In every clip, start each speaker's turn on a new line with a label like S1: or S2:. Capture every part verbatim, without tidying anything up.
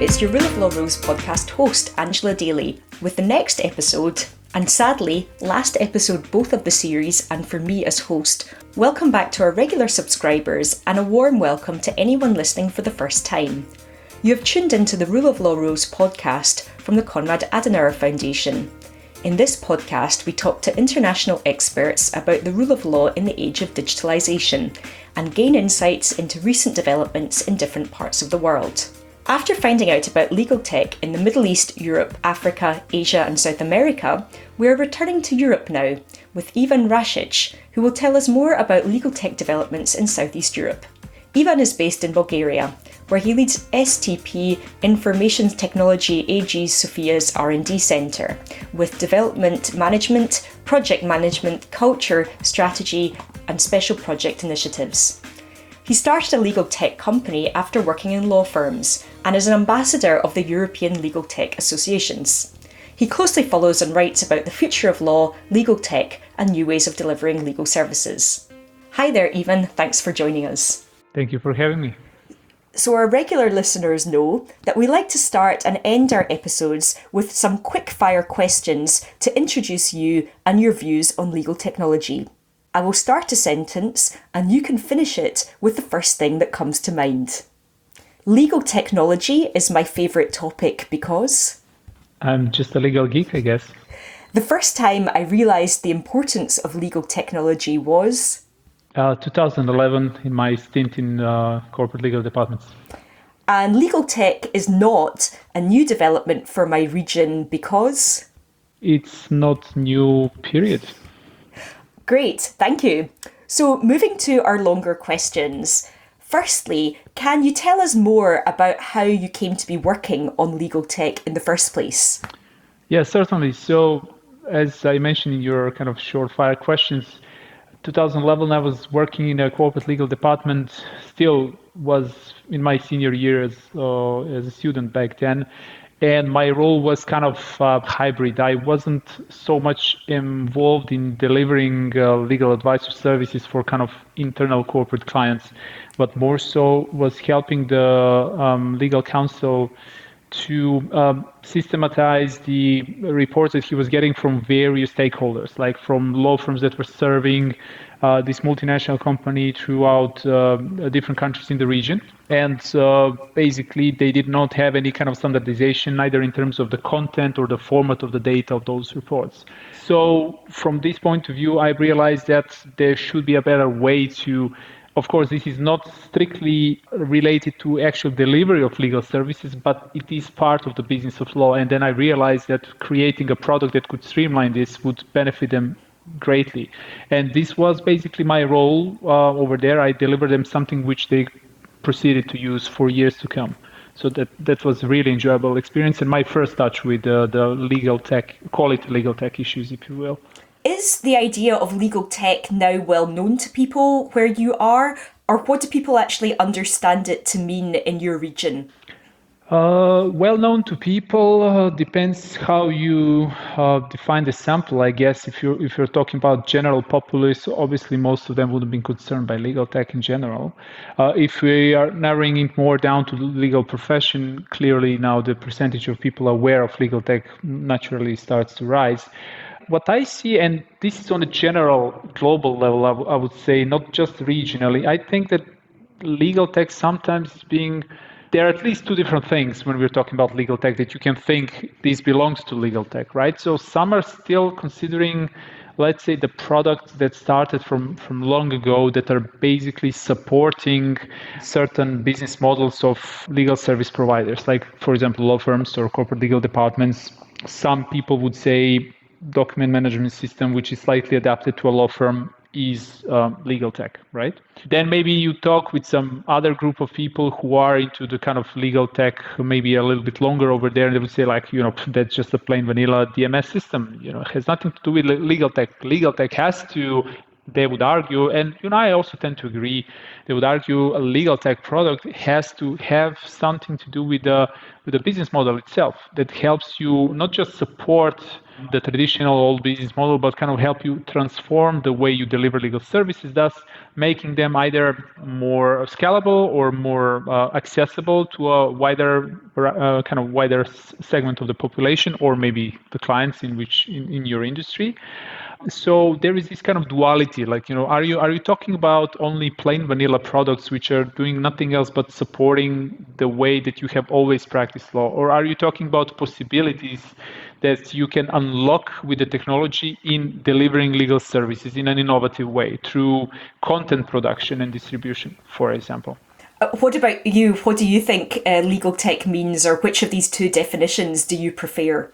S1: it's your Rule of Law Rules podcast host, Angela Daly, with the next episode, and sadly, last episode both of the series and for me as host. Welcome back to our regular subscribers and a warm welcome to anyone listening for the first time. You have tuned into the Rule of Law Rules podcast from the Konrad Adenauer Foundation. In this podcast, we talk to international experts about the rule of law in the age of digitalisation and gain insights into recent developments in different parts of the world. After finding out about legal tech in the Middle East, Europe, Africa, Asia and South America, we are returning to Europe now with Ivan Rašić, who will tell us more about legal tech developments in Southeast Europe. Ivan is based in Bulgaria, where he leads S T P Information Technology A G Sofia's R and D Centre, with development management, project management, culture, strategy and special project initiatives. He started a legal tech company after working in law firms and is an ambassador of the European Legal Tech Associations. He closely follows and writes about the future of law, legal tech and new ways of delivering legal services. Hi there, Ivan. Thanks for joining us.
S2: Thank you for having me.
S1: So our regular listeners know that we like to start and end our episodes with some quick-fire questions to introduce you and your views on legal technology. I will start a sentence and you can finish it with the first thing that comes to mind. Legal technology is my favourite topic because...
S2: I'm just a legal geek, I guess.
S1: The first time I realised the importance of legal technology was...
S2: Uh, two thousand eleven, in my stint in uh, corporate legal departments.
S1: And legal tech is not a new development for my region because...
S2: It's not new, period.
S1: Great, thank you. So moving to our longer questions. Firstly, can you tell us more about how you came to be working on legal tech in the first place?
S2: Yeah, certainly. So as I mentioned in your kind of short fire questions, two thousand eleven, I was working in a corporate legal department, still was in my senior year as, uh, as a student back then. And my role was kind of uh, hybrid. I wasn't so much involved in delivering uh, legal advice or services for kind of internal corporate clients, but more so was helping the um, legal counsel to um, systematize the reports that he was getting from various stakeholders, like from law firms that were serving uh, this multinational company throughout uh, different countries in the region. And uh, basically, they did not have any kind of standardization, either in terms of the content or the format of the data of those reports. So from this point of view, I realized that there should be a better way to... Of course, this is not strictly related to actual delivery of legal services, but it is part of the business of law. And then I realized that creating a product that could streamline this would benefit them greatly. And this was basically my role uh, over there. I delivered them something which they proceeded to use for years to come. So that, that was a really enjoyable experience and my first touch with uh, the legal tech, call it legal tech issues, if you will.
S1: Is the idea of legal tech now well known to people where you are, or what do people actually understand it to mean in your region?
S2: Uh, well known to people uh, depends how you uh, define the sample, I guess. If you're, if you're talking about general populace, obviously most of them would have been concerned by legal tech in general. Uh, if we are narrowing it more down to the legal profession, clearly now the percentage of people aware of legal tech naturally starts to rise. What I see, and this is on a general global level, I, w- I would say, not just regionally, I think that legal tech sometimes is being, there are at least two different things when we're talking about legal tech that you can think this belongs to legal tech, right? So some are still considering, let's say, the products that started from, from long ago that are basically supporting certain business models of legal service providers, like, for example, law firms or corporate legal departments. Some people would say document management system, which is slightly adapted to a law firm, is um, legal tech, right? Then maybe you talk with some other group of people who are into the kind of legal tech, maybe a little bit longer over there, and they would say like, you know, that's just a plain vanilla D M S system, you know, it has nothing to do with legal tech. Legal tech has to, they would argue, and you know, I also tend to agree, they would argue a legal tech product has to have something to do with the with the business model itself that helps you not just support the traditional old business model, but kind of help you transform the way you deliver legal services, thus making them either more scalable or more uh, accessible to a wider uh, kind of wider segment of the population, or maybe the clients in which in, in your industry. So there is this kind of duality, like, you know, are you are you talking about only plain vanilla products which are doing nothing else but supporting the way that you have always practiced law, or are you talking about possibilities that you can unlock with the technology in delivering legal services in an innovative way through content production and distribution, for example?
S1: Uh, what about you? What do you think uh, legal tech means, or which of these two definitions do you prefer?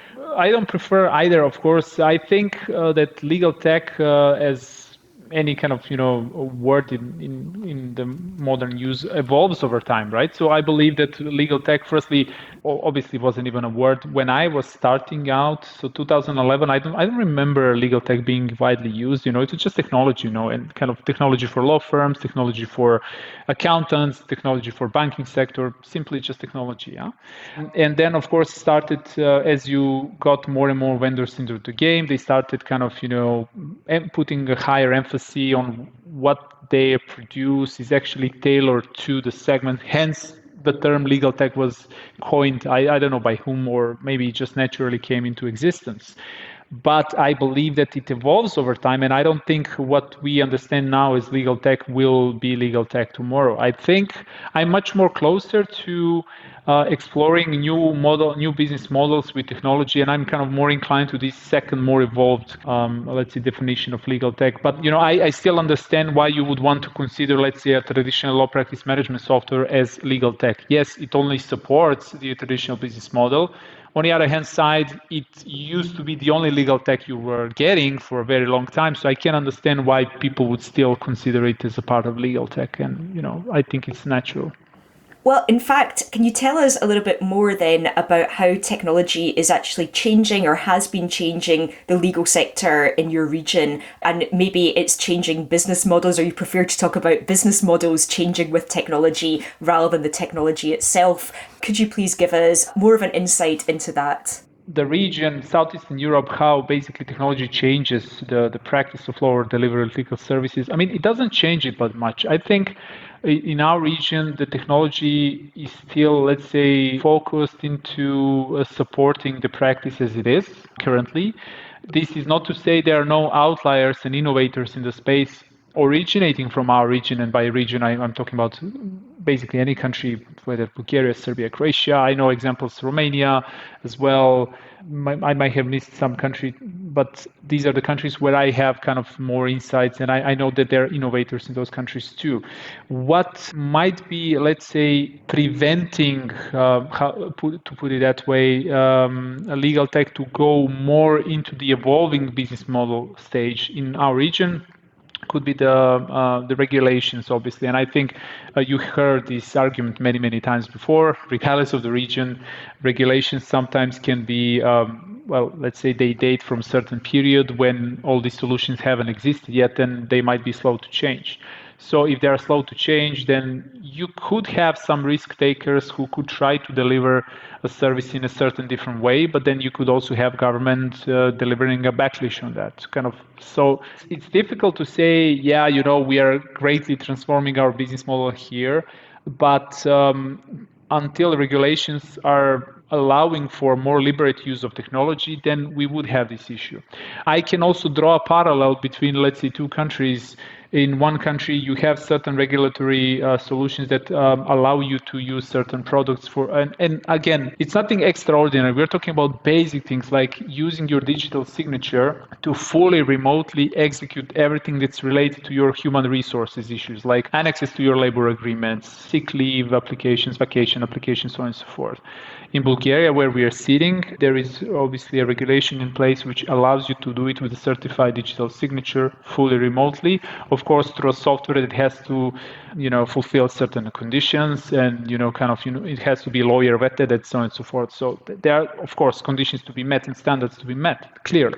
S2: I don't prefer either, of course. I think uh, that legal tech, uh, as any kind of, you know, word in, in, in the modern use, evolves over time, right? So I believe that legal tech, firstly, obviously wasn't even a word when I was starting out. So two thousand eleven, I don't, I don't remember legal tech being widely used. You know, it's just technology, you know, and kind of technology for law firms, technology for accountants, technology for banking sector, simply just technology. Yeah. And then, of course, started uh, as you got more and more vendors into the game, they started kind of, you know, putting a higher emphasis on what they produce is actually tailored to the segment. Hence, the term legal tech was coined, I, I don't know by whom, or maybe it just naturally came into existence. But I believe that it evolves over time, and I don't think what we understand now as legal tech will be legal tech tomorrow. I think I'm much more closer to uh, exploring new model, new business models with technology, and I'm kind of more inclined to this second, more evolved, um, let's say, definition of legal tech. But you know, I, I still understand why you would want to consider, let's say, a traditional law practice management software as legal tech. Yes, it only supports the traditional business model. On the other hand side, it used to be the only legal tech you were getting for a very long time. So I can understand why people would still consider it as a part of legal tech. And, you know, I think it's natural.
S1: Well, in fact, can you tell us a little bit more then about how technology is actually changing or has been changing the legal sector in your region? And maybe it's changing business models, or you prefer to talk about business models changing with technology rather than the technology itself. Could you please give us more of an insight into that?
S2: The region, Southeastern Europe, how basically technology changes the, the practice of law or delivery of legal services. I mean, it doesn't change it but much. I think in our region, the technology is still, let's say, focused into uh, supporting the practice as it is currently. This is not to say there are no outliers and innovators in the space originating from our region, and by region I, I'm talking about basically any country, whether Bulgaria, Serbia, Croatia. I know examples, Romania as well. I might have missed some country, but these are the countries where I have kind of more insights, and I, I know that there are innovators in those countries too. What might be, let's say, preventing, uh, how, put, to put it that way, um, a legal tech to go more into the evolving business model stage in our region could be the uh, the regulations, obviously. And I think uh, you heard this argument many, many times before. Regardless of the region, regulations sometimes can be, um, well, let's say they date from a certain period when all these solutions haven't existed yet, and they might be slow to change. So if they are slow to change, then you could have some risk takers who could try to deliver a service in a certain different way, but then you could also have government uh, delivering a backlash on that kind of. So it's difficult to say, yeah, you know, we are greatly transforming our business model here, but um, until regulations are allowing for more liberate use of technology, then we would have this issue. I can also draw a parallel between, let's say, two countries. In one country, you have certain regulatory uh, solutions that um, allow you to use certain products for, and, and again, it's nothing extraordinary. We're talking about basic things like using your digital signature to fully remotely execute everything that's related to your human resources issues, like annexes to your labor agreements, sick leave applications, vacation applications, so on and so forth. In Bulgaria, where we are sitting, there is obviously a regulation in place which allows you to do it with a certified digital signature fully remotely. Of course, through a software that has to, you know, fulfill certain conditions, and, you know, kind of, you know, it has to be lawyer vetted and so on and so forth. So there are, of course, conditions to be met and standards to be met, clearly.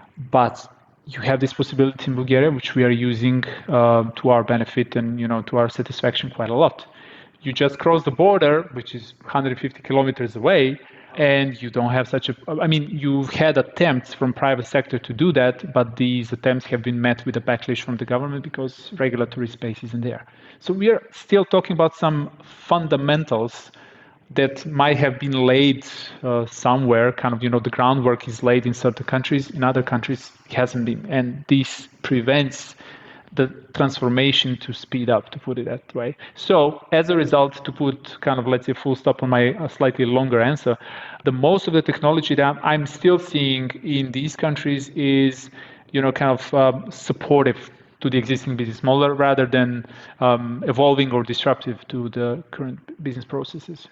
S2: But you have this possibility in Bulgaria, which we are using uh, to our benefit and, you know, to our satisfaction quite a lot. You just cross the border, which is one hundred fifty kilometers away, And you don't have such a, I mean, you've had attempts from private sector to do that, but these attempts have been met with a backlash from the government because regulatory space isn't there. So we are still talking about some fundamentals that might have been laid uh, somewhere, kind of, you know, the groundwork is laid in certain countries, in other countries it hasn't been. And this prevents the transformation to speed up, to put it that way. So as a result, to put kind of, let's say, full stop on my slightly longer answer, the most of the technology that I'm still seeing in these countries is, you know, kind of uh, supportive to the existing business model rather than um, evolving or disruptive to the current business processes.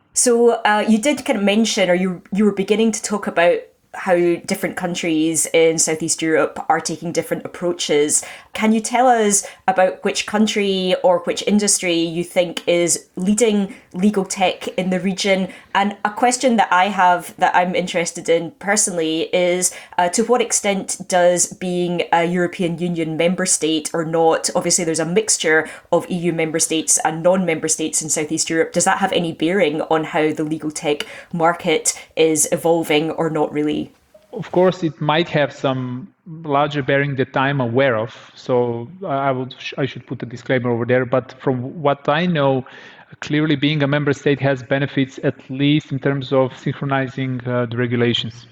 S1: So uh, you did kind of mention, or you you were beginning to talk about how different countries in Southeast Europe are taking different approaches. Can you tell us about which country or which industry you think is leading legal tech in the region? And a question that I have that I'm interested in personally is uh, to what extent does being a European Union member state or not, obviously there's a mixture of E U member states and non-member states in Southeast Europe, does that have any bearing on how the legal tech market is evolving or not really?
S2: Of course, it might have some larger bearing that I'm aware of. So I would, I should put a disclaimer over there. But from what I know, clearly being a member state has benefits, at least in terms of synchronizing uh, the regulations.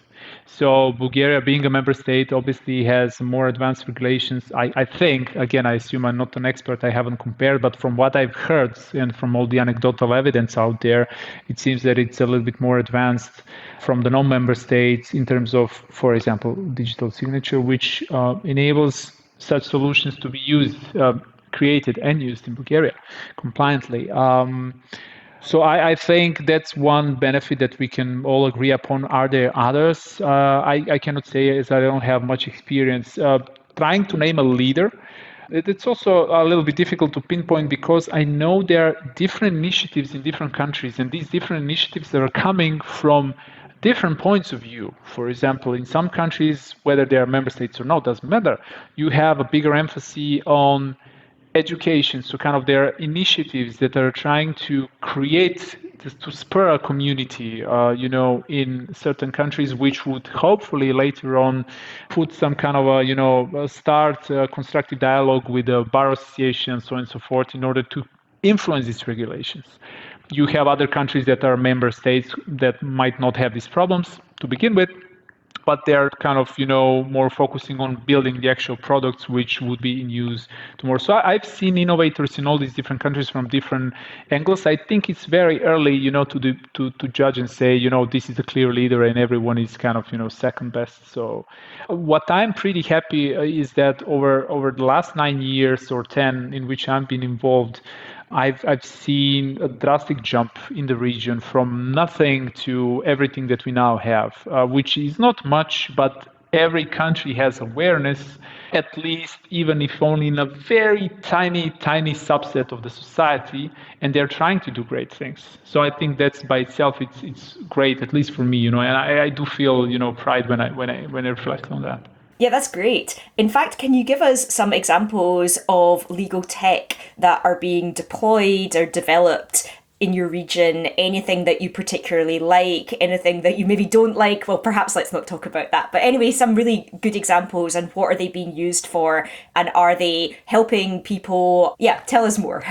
S2: So Bulgaria, being a member state, obviously has more advanced regulations. I, I think, again, I assume I'm not an expert, I haven't compared, but from what I've heard and from all the anecdotal evidence out there, it seems that it's a little bit more advanced from the non-member states in terms of, for example, digital signature, which uh, enables such solutions to be used, uh, created and used in Bulgaria compliantly. Um, So I, I think that's one benefit that we can all agree upon. Are there others? Uh, I, I cannot say, as I don't have much experience. Uh, trying to name a leader, it's also a little bit difficult to pinpoint because I know there are different initiatives in different countries, and these different initiatives that are coming from different points of view. For example, in some countries, whether they are member states or not, doesn't matter. You have a bigger emphasis on education, so kind of there are initiatives that are trying to create, to spur a community, uh, you know, in certain countries, which would hopefully later on put some kind of a, you know, start a constructive dialogue with the bar association and so on and so forth in order to influence these regulations. You have other countries that are member states that might not have these problems to begin with, but they're kind of, you know, more focusing on building the actual products which would be in use tomorrow. So I've seen innovators in all these different countries from different angles. I think it's very early, you know, to do, to to judge and say, you know, this is a clear leader and everyone is kind of, you know, second best. So what I'm pretty happy is that over over the last nine years or ten in which I've been involved, I've I've seen a drastic jump in the region from nothing to everything that we now have, uh, which is not much, but every country has awareness, at least even if only in a very tiny, tiny subset of the society, and they're trying to do great things. So I think that's by itself, it's it's great, at least for me, you know, and I, I do feel, you know, pride when I when I when I reflect on that.
S1: Yeah, that's great. In fact, can you give us some examples of legal tech that are being deployed or developed in your region? Anything that you particularly like, anything that you maybe don't like? Well, perhaps let's not talk about that. But anyway, some really good examples, and what are they being used for? And are they helping people? Yeah, tell us more.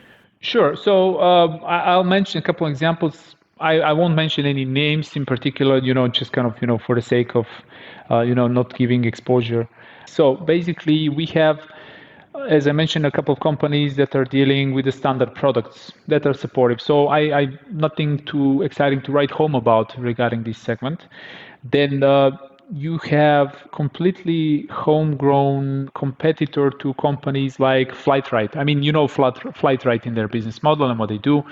S2: Sure. So um, I'll mention a couple of examples. I, I won't mention any names in particular, you know, just kind of, you know, for the sake of, uh, you know, not giving exposure. So basically we have, as I mentioned, a couple of companies that are dealing with the standard products that are supportive. So I, I nothing too exciting to write home about regarding this segment. Then uh, you have completely homegrown competitor to companies like Flightright. I mean, you know Flightright in their business model and what they do.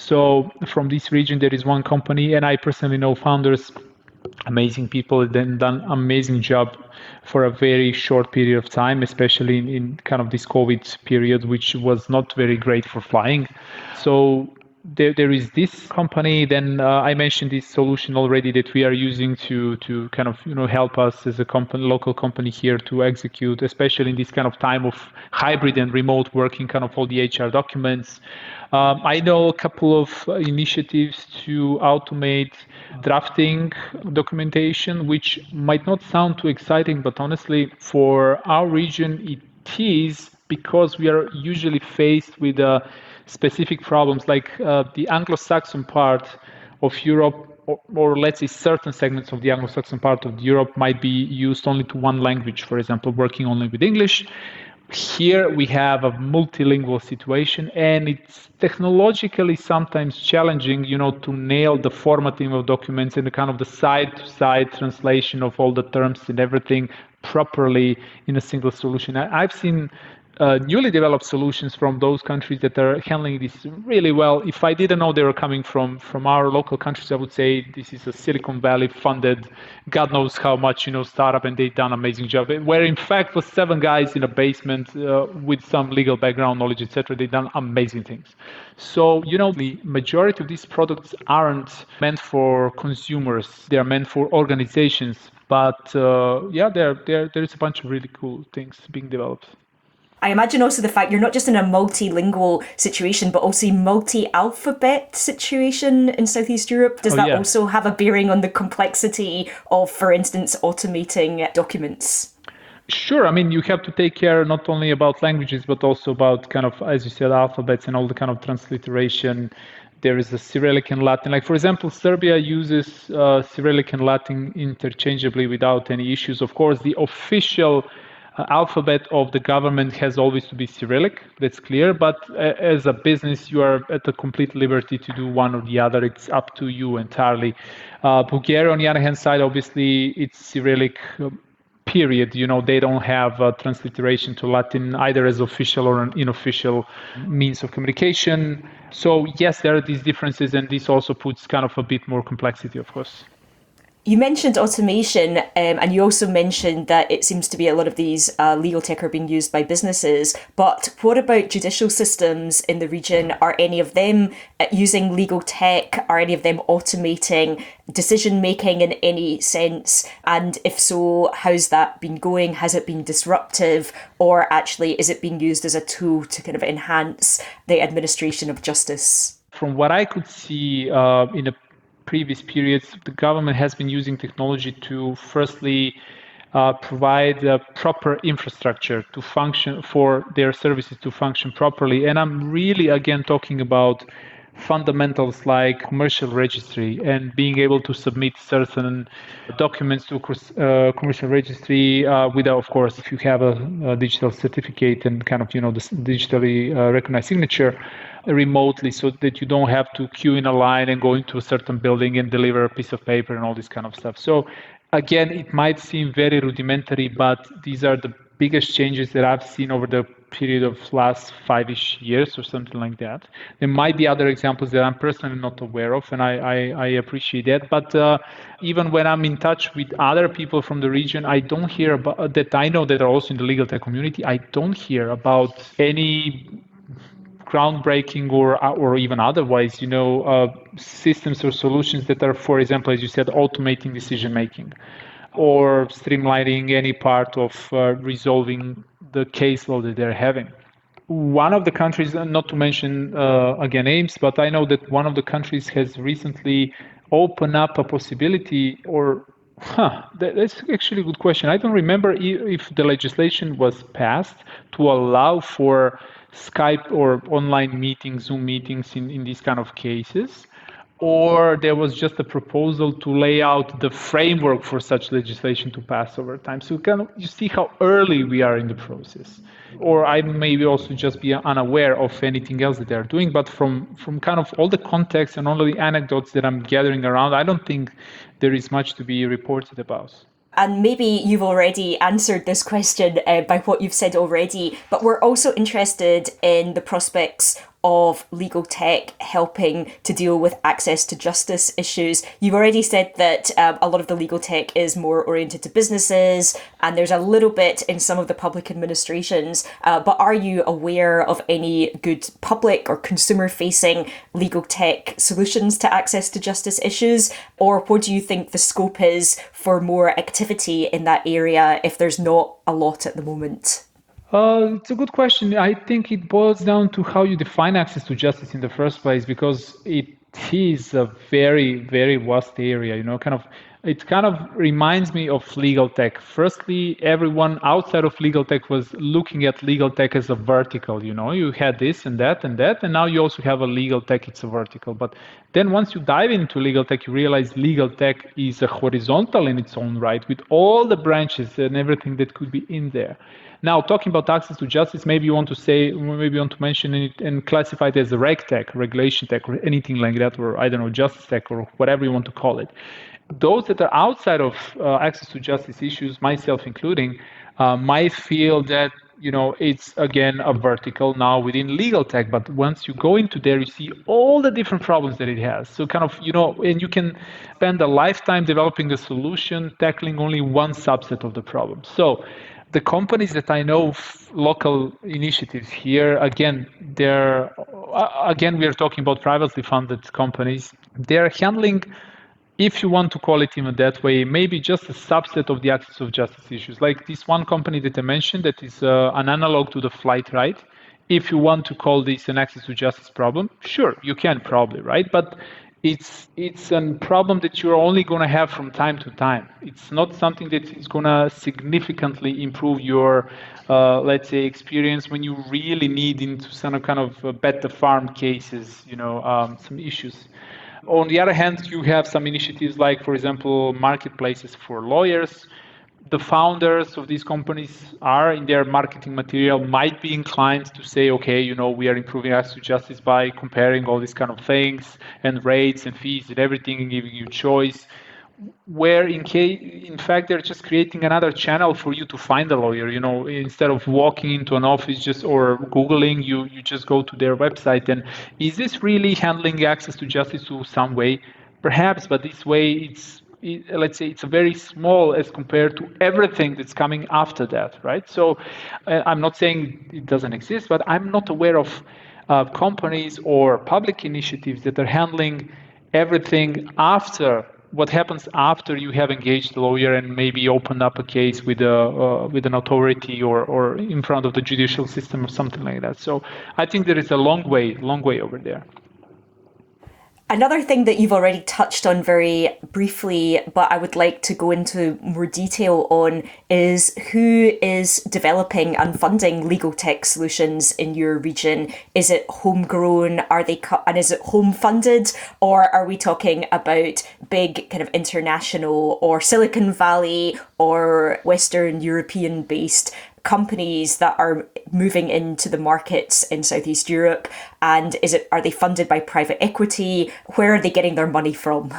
S2: So from this region, there is one company, and I personally know founders, amazing people, then done amazing job for a very short period of time, especially in, in kind of this COVID period, which was not very great for flying. So there, there is this company. Then uh, I mentioned this solution already that we are using to to kind of you know help us as a company, local company here to execute, especially in this kind of time of hybrid and remote working, kind of all the H R documents. Um, I know a couple of initiatives to automate drafting documentation, which might not sound too exciting, but honestly, for our region, it is, because we are usually faced with uh, specific problems like uh, the Anglo-Saxon part of Europe, or, or let's say certain segments of the Anglo-Saxon part of Europe might be used only to one language, for example, working only with English. Here we have a multilingual situation, and it's technologically sometimes challenging, you know, to nail the formatting of documents and the kind of the side-to-side translation of all the terms and everything properly in a single solution. I, I've seen uh, newly developed solutions from those countries that are handling this really well. If I didn't know they were coming from from our local countries, I would say this is a Silicon Valley funded, God knows how much, you know, startup, and they've done an amazing job. Where in fact was seven guys in a basement uh, with some legal background knowledge, et cetera. They've done amazing things. So, you know, the majority of these products aren't meant for consumers. They are meant for organizations. But uh, yeah, there, there, there's a bunch of really cool things being developed.
S1: I imagine also the fact you're not just in a multilingual situation, but also a multi-alphabet situation in Southeast Europe. Does
S2: oh,
S1: that
S2: yeah.
S1: also have a bearing on the complexity of, for instance, automating documents?
S2: Sure. I mean, you have to take care not only about languages, but also about kind of, as you said, alphabets and all the kind of transliteration. There is a Cyrillic and Latin. Like, for example, Serbia uses uh, Cyrillic and Latin interchangeably without any issues. Of course, the official uh, alphabet of the government has always to be Cyrillic. That's clear. But uh, as a business, you are at a complete liberty to do one or the other. It's up to you entirely. Uh, Bulgaria, on the other hand side, obviously, it's Cyrillic. Uh, period. You know, they don't have a transliteration to Latin either as official or an unofficial means of communication. So yes, there are these differences, and this also puts kind of a bit more complexity, of course.
S1: You mentioned automation, um, and you also mentioned that it seems to be a lot of these uh, legal tech are being used by businesses. But what about judicial systems in the region? Are any of them using legal tech? Are any of them automating decision making in any sense? And if so, how's that been going? Has it been disruptive? Or actually, is it being used as a tool to kind of enhance the administration of justice?
S2: From what I could see uh, in a previous periods, the government has been using technology to firstly uh, provide a proper infrastructure to function for their services to function properly. And I'm really, again, talking about fundamentals like commercial registry and being able to submit certain documents to uh, commercial registry uh, without, of course, if you have a, a digital certificate and kind of, you know, the digitally uh, recognized signature remotely, so that you don't have to queue in a line and go into a certain building and deliver a piece of paper and all this kind of stuff. So again, it might seem very rudimentary, but these are the biggest changes that I've seen over the period of last five-ish years or something like that. There might be other examples that I'm personally not aware of, and I, I, I appreciate that. But uh, even when I'm in touch with other people from the region, I don't hear about that. I know that are also in the legal tech community. I don't hear about any groundbreaking or or even otherwise, you know, uh, systems or solutions that are, for example, as you said, automating decision making or streamlining any part of uh, resolving the caseload that they're having. One of the countries, not to mention uh, again names, but I know that one of the countries has recently opened up a possibility, or huh, that's actually a good question. I don't remember if the legislation was passed to allow for Skype or online meetings, Zoom meetings in, in these kind of cases, or there was just a proposal to lay out the framework for such legislation to pass over time. So kind of, you see how early we are in the process. Or I may also just be unaware of anything else that they're doing, but from, from kind of all the context and all the anecdotes that I'm gathering around, I don't think there is much to be reported about.
S1: And maybe you've already answered this question uh, by what you've said already, but we're also interested in the prospects of legal tech helping to deal with access to justice issues? You've already said that um, a lot of the legal tech is more oriented to businesses, and there's a little bit in some of the public administrations, uh, but are you aware of any good public or consumer-facing legal tech solutions to access to justice issues? Or what do you think the scope is for more activity in that area if there's not a lot at the moment?
S2: Uh, it's a good question. I think it boils down to how you define access to justice in the first place, because it is a very, very vast area. You know, kind of, it kind of reminds me of legal tech. Firstly, everyone outside of legal tech was looking at legal tech as a vertical. You know, you had this and that and that, and now you also have a legal tech. It's a vertical. But then once you dive into legal tech, you realize legal tech is a horizontal in its own right, with all the branches and everything that could be in there. Now, talking about access to justice, maybe you want to say, maybe you want to mention it and classify it as a reg tech, regulation tech, or anything like that, or I don't know, justice tech, or whatever you want to call it. Those that are outside of uh, access to justice issues, myself including, uh, might feel that, you know, it's again a vertical now within legal tech. But once you go into there, you see all the different problems that it has. So kind of, you know, and you can spend a lifetime developing a solution, tackling only one subset of the problem. So the companies that I know, local initiatives here, again, they're, again, we are talking about privately funded companies. They're handling, if you want to call it even that way, maybe just a subset of the access of justice issues. Like this one company that I mentioned that is uh, an analog to the flight right. If you want to call this an access to justice problem, sure, you can probably, right? But it's it's a problem that you're only going to have from time to time. It's not something that is going to significantly improve your, uh, let's say, experience when you really need into some kind of uh, better farm cases, you know, um, some issues. On the other hand, you have some initiatives like, for example, marketplaces for lawyers. The founders of these companies are in their marketing material might be inclined to say, okay, you know, we are improving access to justice by comparing all these kind of things and rates and fees and everything and giving you choice. Where in case, in fact, they're just creating another channel for you to find a lawyer. You know, instead of walking into an office just or Googling, you you just go to their website. And is this really handling access to justice to some way? Perhaps, but this way it's, it, let's say it's a very small as compared to everything that's coming after that, right? So uh, I'm not saying it doesn't exist, but I'm not aware of uh, companies or public initiatives that are handling everything after, what happens after you have engaged a lawyer and maybe opened up a case with a uh, with an authority or or in front of the judicial system or something like that. So I think there is a long way, long way over there.
S1: Another thing that you've already touched on very briefly, but I would like to go into more detail on, is who is developing and funding legal tech solutions in your region? Is it homegrown? Are they cu- and is it home funded, or are we talking about big kind of international or Silicon Valley or Western European based companies that are moving into the markets in Southeast Europe? And is it, are they funded by private equity? Where are they getting their money from?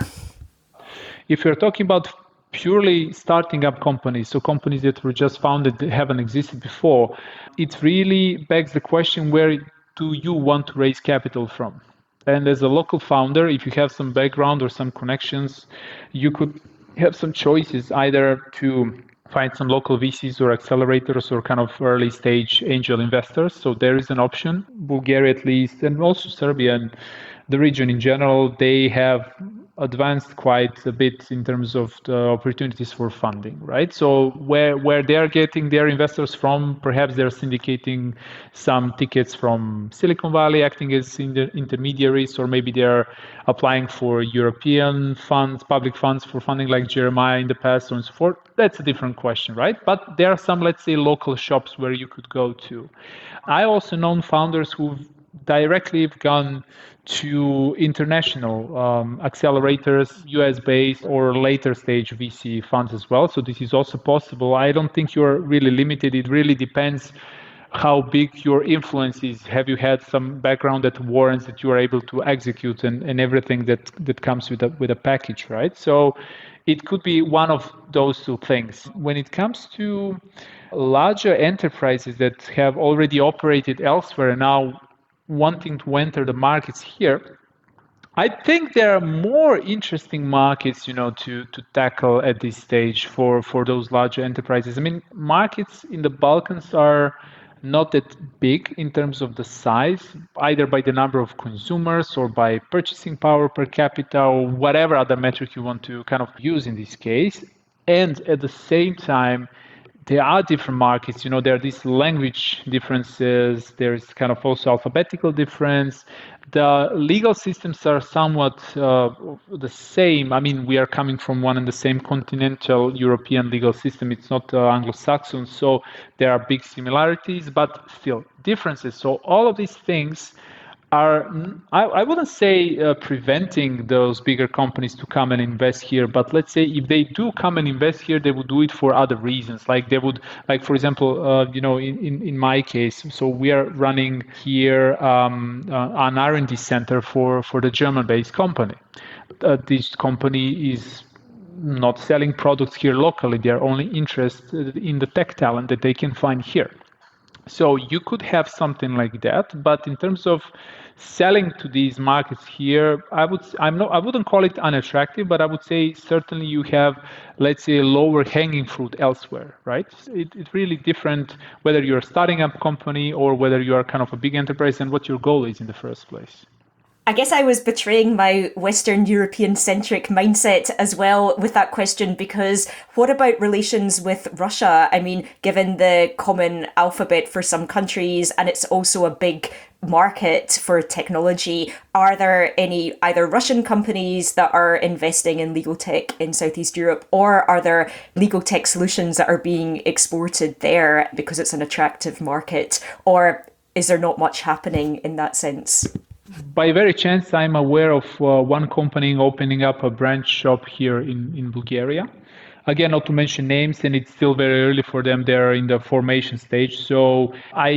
S2: If you're talking about purely starting up companies, so companies that were just founded that haven't existed before, it really begs the question, where do you want to raise capital from? And as a local founder, if you have some background or some connections, you could have some choices, either to find some local V Cs or accelerators or kind of early stage angel investors. So there is an option. Bulgaria at least, and also Serbia and the region in general, they have advanced quite a bit in terms of the opportunities for funding, right? So where where they're getting their investors from, perhaps they're syndicating some tickets from Silicon Valley, acting as inter- intermediaries, or maybe they're applying for European funds, public funds for funding like Jeremiah in the past, so on and so forth. That's a different question, right? But there are some, let's say, local shops where you could go to. I also known founders who've directly gone to international um, accelerators, U S-based or later stage V C funds as well. So this is also possible. I don't think you're really limited. It really depends how big your influence is. Have you had some background that warrants that you are able to execute and, and everything that, that comes with a, with a package, right? So it could be one of those two things. When it comes to larger enterprises that have already operated elsewhere and now wanting to enter the markets here, I think there are more interesting markets, you know, to, to tackle at this stage for, for those larger enterprises. I mean, markets in the Balkans are not that big in terms of the size, either by the number of consumers or by purchasing power per capita or whatever other metric you want to kind of use in this case. And at the same time, there are different markets, you know, there are these language differences, there's kind of also alphabetical difference. The legal systems are somewhat uh, the same. I mean, we are coming from one and the same continental European legal system. It's not uh, Anglo-Saxon, so there are big similarities, but still differences. So all of these things are, I, I wouldn't say uh, preventing those bigger companies to come and invest here, but let's say if they do come and invest here, they would do it for other reasons. Like they would, like for example, uh, you know, in, in, in my case, so we are running here um, uh, an R and D center for, for the German-based company. Uh, this company is not selling products here locally. They are only interested in the tech talent that they can find here. So you could have something like that, but in terms of selling to these markets here, I would I'm not I wouldn't call it unattractive, but I would say certainly you have, let's say, lower hanging fruit elsewhere, right? It, it's really different whether you're a starting up company or whether you are kind of a big enterprise and what your goal is in the first place.
S1: I guess I was betraying my Western European-centric mindset as well with that question, because what about relations with Russia? I mean, given the common alphabet for some countries, and it's also a big market for technology, are there any either Russian companies that are investing in legal tech in Southeast Europe, or are there legal tech solutions that are being exported there because it's an attractive market, or is there not much happening in that sense?
S2: By very chance, I'm aware of uh, one company opening up a branch shop here in, in Bulgaria. Again, not to mention names, and it's still very early for them. They're in the formation stage. So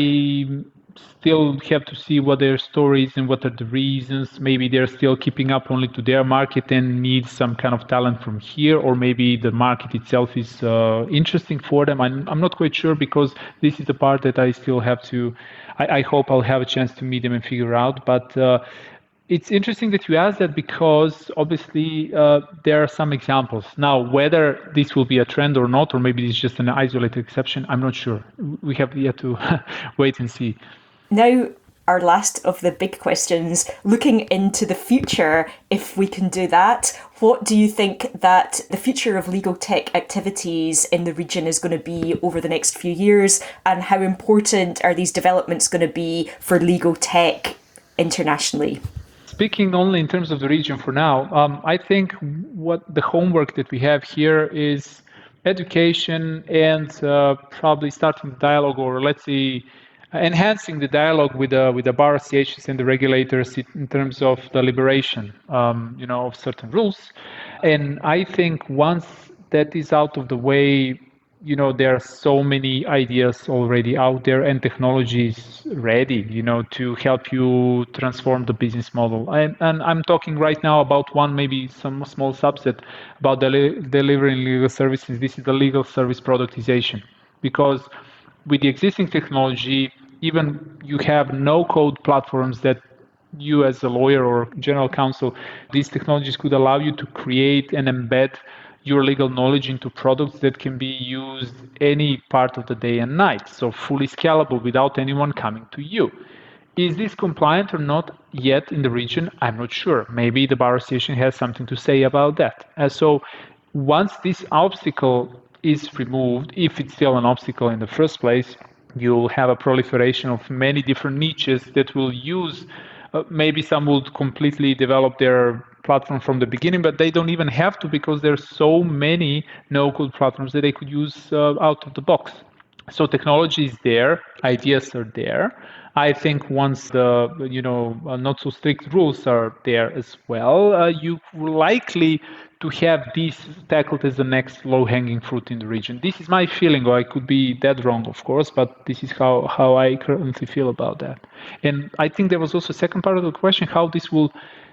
S2: I still have to see what their story is and what are the reasons. Maybe they're still keeping up only to their market and need some kind of talent from here, or maybe the market itself is uh, interesting for them. I'm, I'm not quite sure, because this is the part that I still have to, I, I hope I'll have a chance to meet them and figure out. But uh, it's interesting that you asked that, because obviously uh, there are some examples. Now, whether this will be a trend or not, or maybe it's just an isolated exception, I'm not sure. We have yet to wait and see.
S1: Now, our last of the big questions, looking into the future, if we can do that, what do you think that the future of legal tech activities in the region is going to be over the next few years, and how important are these developments going to be for legal tech internationally?
S2: Speaking only in terms of the region for now, um, I think what the homework that we have here is education and uh, probably starting the dialogue, or let's say enhancing the dialogue with the with the bar associations and the regulators in terms of the liberation, um, you know, of certain rules. And I think once that is out of the way, you know, there are so many ideas already out there and technologies ready, you know, to help you transform the business model. And, and I'm talking right now about one, maybe some small subset about deli- delivering legal services. This is the legal service productization, because with the existing technology, even you have no-code platforms that you as a lawyer or general counsel, these technologies could allow you to create and embed your legal knowledge into products that can be used any part of the day and night. So fully scalable without anyone coming to you. Is this compliant or not yet in the region? I'm not sure. Maybe the Bar Association has something to say about that. And so once this obstacle is removed, if it's still an obstacle in the first place, you'll have a proliferation of many different niches that will use, uh, maybe some would completely develop their platform from the beginning, but they don't even have to, because there's so many no-code platforms that they could use uh, out of the box. So technology is there, ideas are there. I think once the, you know, uh, not so strict rules are there as well, uh, you likely to have this tackled as the next low-hanging fruit in the region. This is my feeling, or I could be dead wrong, of course, but this is how, how I currently feel about that. And I think there was also a second part of the question, how this will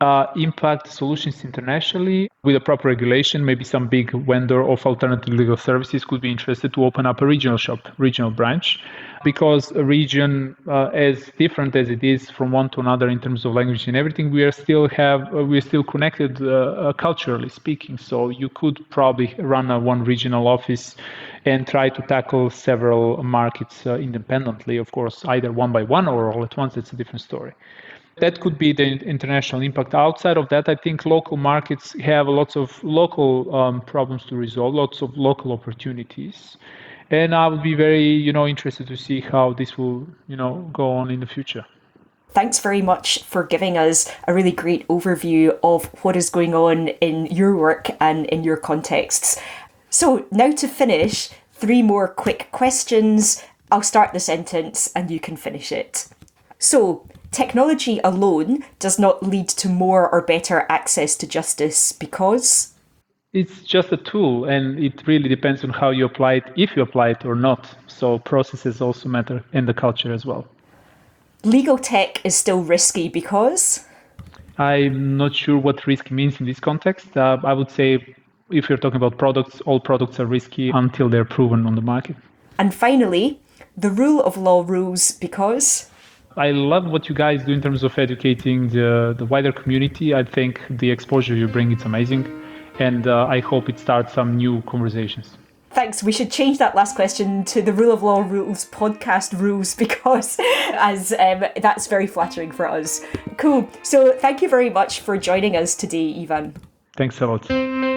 S2: uh, impact solutions internationally with a proper regulation. Maybe some big vendor of alternative legal services could be interested to open up a regional shop, regional branch, because a region, uh, as different as it is from one to another in terms of language and everything, we are still have uh, we're still connected uh, culturally speaking. So you could probably run a one regional office and try to tackle several markets uh, independently. Of course, either one by one or all at once. It's a different story. That could be the international impact. Outside of that, I think local markets have lots of local um, problems to resolve, lots of local opportunities. And I would be very, you know, interested to see how this will, you know, go on in the future.
S1: Thanks very much for giving us a really great overview of what is going on in your work and in your contexts. So now to finish, three more quick questions. I'll start the sentence and you can finish it. So, technology alone does not lead to more or better access to justice because?
S2: It's just a tool, and it really depends on how you apply it, if you apply it or not. So processes also matter, and the culture as well.
S1: Legal tech is still risky because?
S2: I'm not sure what risk means in this context. Uh, I would say if you're talking about products, all products are risky until they're proven on the market.
S1: And finally, the rule of law rules because?
S2: I love what you guys do in terms of educating the, the wider community. I think the exposure you bring is amazing, and uh, I hope it starts some new conversations.
S1: Thanks. We should change that last question to the Rule of Law Rules podcast rules because as um, that's very flattering for us. Cool. So thank you very much for joining us today, Ivan.
S2: Thanks a lot.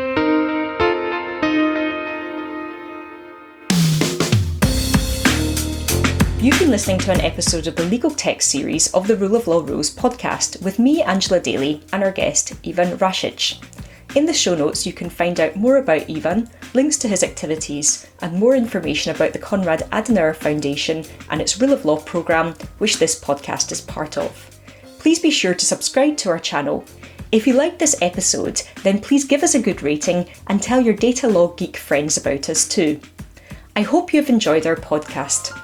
S1: You've been listening to an episode of the Legal Tech series of the Rule of Law Rules podcast with me, Angela Daly, and our guest, Ivan Rasic. In the show notes, you can find out more about Ivan, links to his activities, and more information about the Konrad Adenauer Foundation and its Rule of Law programme, which this podcast is part of. Please be sure to subscribe to our channel. If you liked this episode, then please give us a good rating and tell your data law geek friends about us too. I hope you've enjoyed our podcast.